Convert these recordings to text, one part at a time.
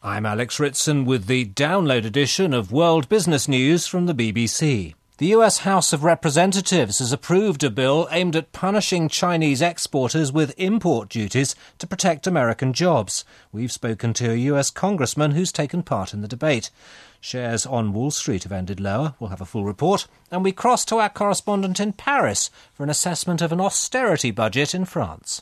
I'm Alex Ritson with the download edition of World Business News from the BBC. The US House of Representatives has approved a bill aimed at punishing Chinese exporters with import duties to protect American jobs. We've spoken to a US congressman who's taken part in the debate. Shares on Wall Street have ended lower. We'll have a full report. And we cross to our correspondent in Paris for an assessment of an austerity budget in France.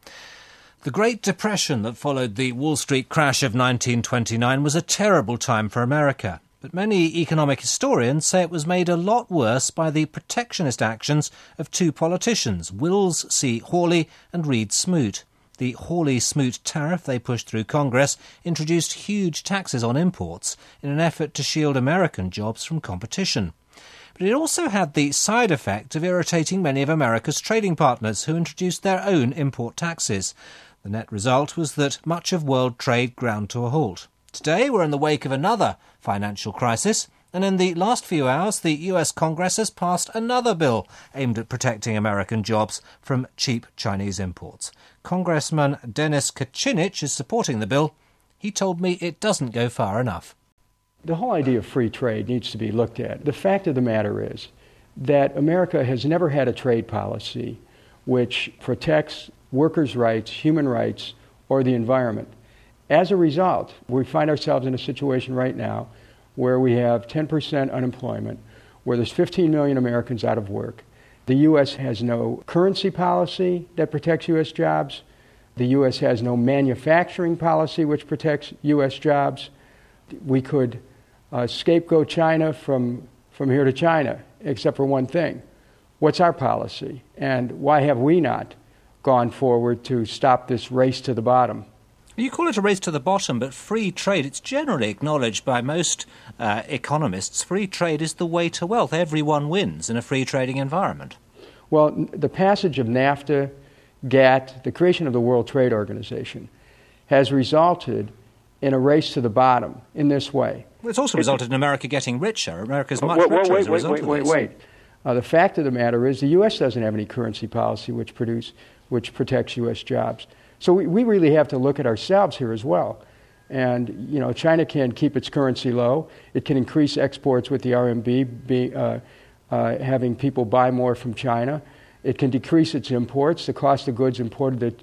The Great Depression that followed the Wall Street crash of 1929 was a terrible time for America. But many economic historians say it was made a lot worse by the protectionist actions of two politicians, Wills C. Hawley and Reed Smoot. The Hawley-Smoot tariff they pushed through Congress introduced huge taxes on imports in an effort to shield American jobs from competition. But it also had the side effect of irritating many of America's trading partners who introduced their own import taxes. The net result was that much of world trade ground to a halt. Today we're in the wake of another financial crisis, and in the last few hours the US Congress has passed another bill aimed at protecting American jobs from cheap Chinese imports. Congressman Denis Kucinich is supporting the bill. He told me it doesn't go far enough. The whole idea of free trade needs to be looked at. The fact of the matter is that America has never had a trade policy which protects workers' rights, human rights, or the environment. As a result, we find ourselves in a situation right now where we have 10% unemployment, where there's 15 million Americans out of work. The U.S. has no currency policy that protects U.S. jobs. The U.S. has no manufacturing policy which protects U.S. jobs. We could scapegoat China from here to China, except for one thing. What's our policy? And why have we not gone forward to stop this race to the bottom? You call it a race to the bottom, but free trade, it's generally acknowledged by most economists, free trade is the way to wealth. Everyone wins in a free trading environment. Well, the passage of NAFTA, GATT, the creation of the World Trade Organization, has resulted in a race to the bottom in this way. Well, it's also resulted in America getting richer. America's much richer as a result of this. Wait. The fact of the matter is the U.S. doesn't have any currency policy which protects U.S. jobs. So we really have to look at ourselves here as well. And, China can keep its currency low. It can increase exports with the RMB, having people buy more from China. It can decrease its imports. The cost of goods imported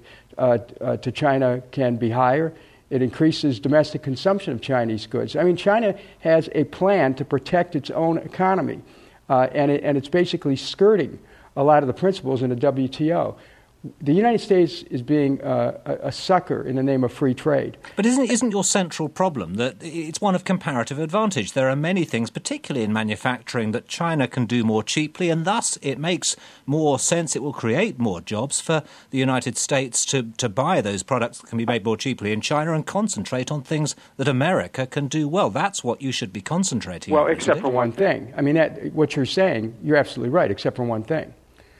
to China can be higher. It increases domestic consumption of Chinese goods. I mean, China has a plan to protect its own economy, and it's basically skirting a lot of the principles in the WTO. The United States is being a sucker in the name of free trade. But isn't your central problem that it's one of comparative advantage? There are many things, particularly in manufacturing, that China can do more cheaply, and thus it makes more sense, it will create more jobs for the United States to buy those products that can be made more cheaply in China and concentrate on things that America can do well. That's what you should be concentrating on. Well, except for one thing. I mean, what you're saying, you're absolutely right, except for one thing.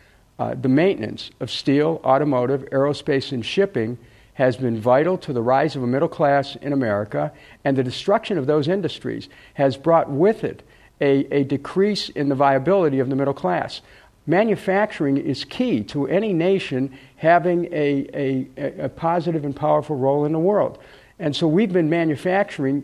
The maintenance of steel, automotive, aerospace, and shipping has been vital to the rise of a middle class in America, and the destruction of those industries has brought with it a decrease in the viability of the middle class. Manufacturing is key to any nation having a positive and powerful role in the world. And so we've been manufacturing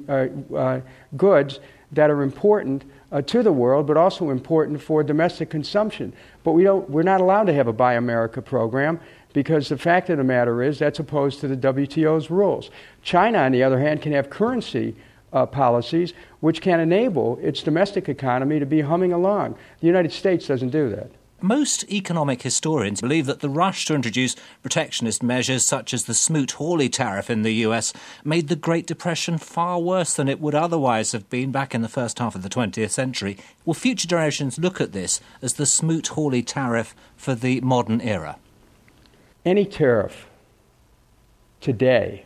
goods that are important to the world, but also important for domestic consumption. But we're not allowed to have a Buy America program because the fact of the matter is that's opposed to the WTO's rules. China, on the other hand, can have currency policies which can enable its domestic economy to be humming along. The United States doesn't do that. Most economic historians believe that the rush to introduce protectionist measures such as the Smoot-Hawley tariff in the US made the Great Depression far worse than it would otherwise have been back in the first half of the 20th century. Will future generations look at this as the Smoot-Hawley tariff for the modern era? Any tariff today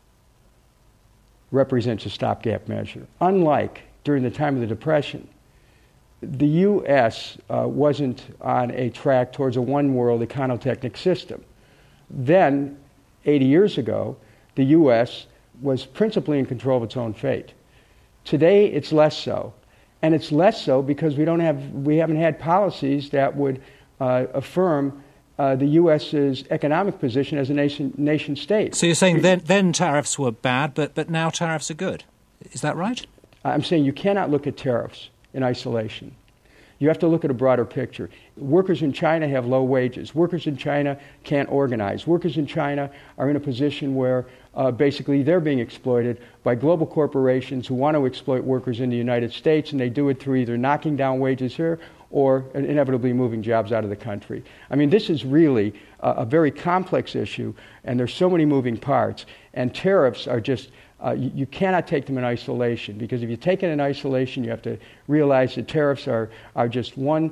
represents a stopgap measure. Unlike during the time of the Depression, the U.S. Wasn't on a track towards a one-world econotechnic system. Then, 80 years ago, the U.S. was principally in control of its own fate. Today, it's less so. And it's less so because we haven't had policies that would affirm the U.S.'s economic position as a nation state. So you're saying then tariffs were bad, but now tariffs are good. Is that right? I'm saying you cannot look at tariffs in isolation. You have to look at a broader picture. Workers in China have low wages. Workers in China can't organize. Workers in China are in a position where basically they're being exploited by global corporations who want to exploit workers in the United States, and they do it through either knocking down wages here or inevitably moving jobs out of the country. I mean, this is really a very complex issue, and there's so many moving parts, and tariffs are just you cannot take them in isolation, because if you take it in isolation, you have to realize that tariffs are just one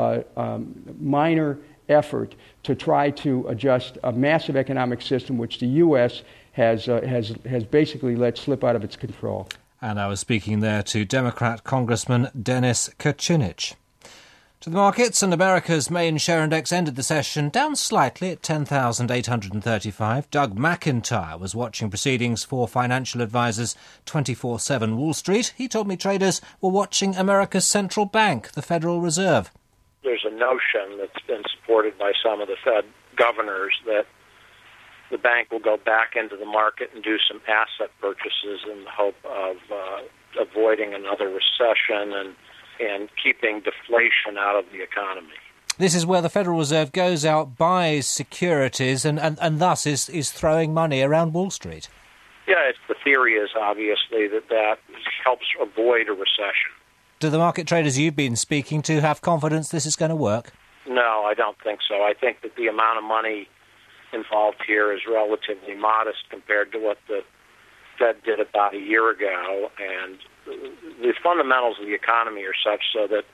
minor effort to try to adjust a massive economic system which the U.S. has basically let slip out of its control. And I was speaking there to Democrat Congressman Dennis Kucinich. To the markets, and America's main share index ended the session down slightly at 10,835. Doug McIntyre was watching proceedings for financial advisors 24/7 Wall Street. He told me traders were watching America's central bank, the Federal Reserve. There's a notion that's been supported by some of the Fed governors that the bank will go back into the market and do some asset purchases in the hope of avoiding another recession and keeping deflation out of the economy. This is where the Federal Reserve goes out, buys securities, and thus is throwing money around Wall Street. Yeah, the theory is obviously that helps avoid a recession. Do the market traders you've been speaking to have confidence this is going to work? No, I don't think so. I think that the amount of money involved here is relatively modest compared to what the Fed did about a year ago, and the fundamentals of the economy are such so that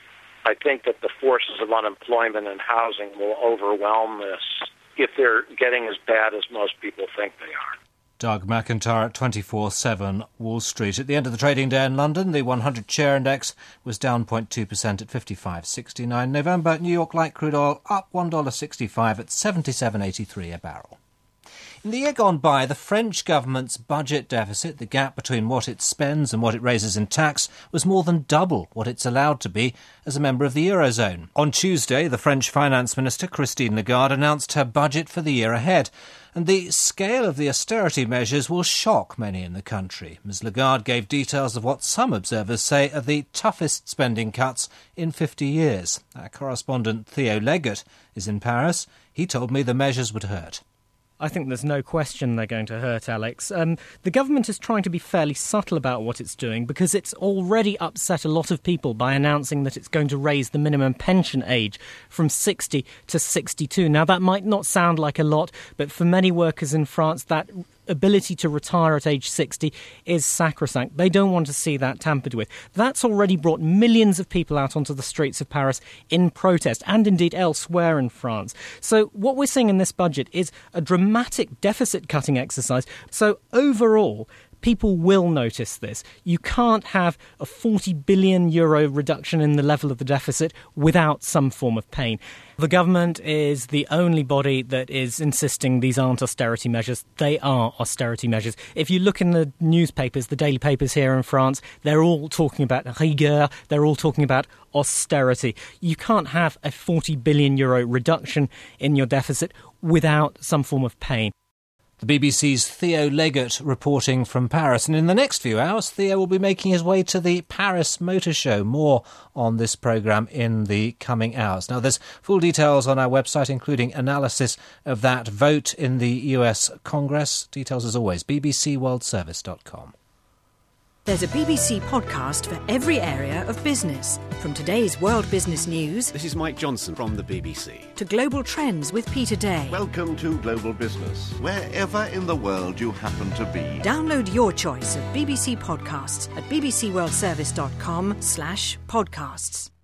I think that the forces of unemployment and housing will overwhelm this if they're getting as bad as most people think they are. Doug McIntyre at 24/7 Wall Street. At the end of the trading day in London, the 100 share index was down 0.2% at 55.69. November, New York light crude oil up $1.65 at 77.83 a barrel. In the year gone by, the French government's budget deficit, the gap between what it spends and what it raises in tax, was more than double what it's allowed to be as a member of the Eurozone. On Tuesday, the French Finance Minister, Christine Lagarde, announced her budget for the year ahead. And the scale of the austerity measures will shock many in the country. Ms Lagarde gave details of what some observers say are the toughest spending cuts in 50 years. Our correspondent Theo Leggett is in Paris. He told me the measures would hurt. I think there's no question they're going to hurt, Alex. The government is trying to be fairly subtle about what it's doing because it's already upset a lot of people by announcing that it's going to raise the minimum pension age from 60 to 62. Now, that might not sound like a lot, but for many workers in France, that ability to retire at age 60 is sacrosanct. They don't want to see that tampered with. That's already brought millions of people out onto the streets of Paris in protest, and indeed elsewhere in France. So what we're seeing in this budget is a dramatic deficit-cutting exercise. So overall, people will notice this. You can't have a €40 billion reduction in the level of the deficit without some form of pain. The government is the only body that is insisting these aren't austerity measures. They are austerity measures. If you look in the newspapers, the daily papers here in France, they're all talking about rigueur, they're all talking about austerity. You can't have a €40 billion reduction in your deficit without some form of pain. The BBC's Theo Leggett reporting from Paris. And in the next few hours, Theo will be making his way to the Paris Motor Show. More on this programme in the coming hours. Now, there's full details on our website, including analysis of that vote in the US Congress. Details, as always, bbcworldservice.com. There's a BBC podcast for every area of business. From today's world business news... This is Mike Johnson from the BBC. ...to global trends with Peter Day. Welcome to Global Business, wherever in the world you happen to be. Download your choice of BBC podcasts at bbcworldservice.com/podcasts.